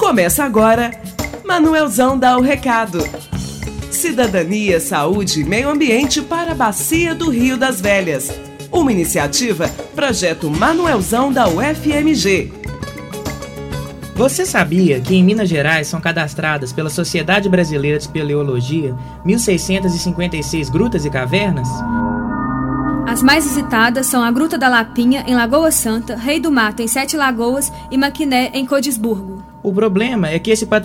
Começa agora, Manuelzão dá o recado. Cidadania, saúde e meio ambiente para a Bacia do Rio das Velhas. Uma iniciativa, Projeto Manuelzão da UFMG. Você sabia que em Minas Gerais são cadastradas pela Sociedade Brasileira de Espeleologia 1.656 grutas e cavernas? As mais visitadas são a Gruta da Lapinha, em Lagoa Santa, Rei do Mato, em Sete Lagoas e Maquiné, em Codisburgo. O problema é que esse patrimônio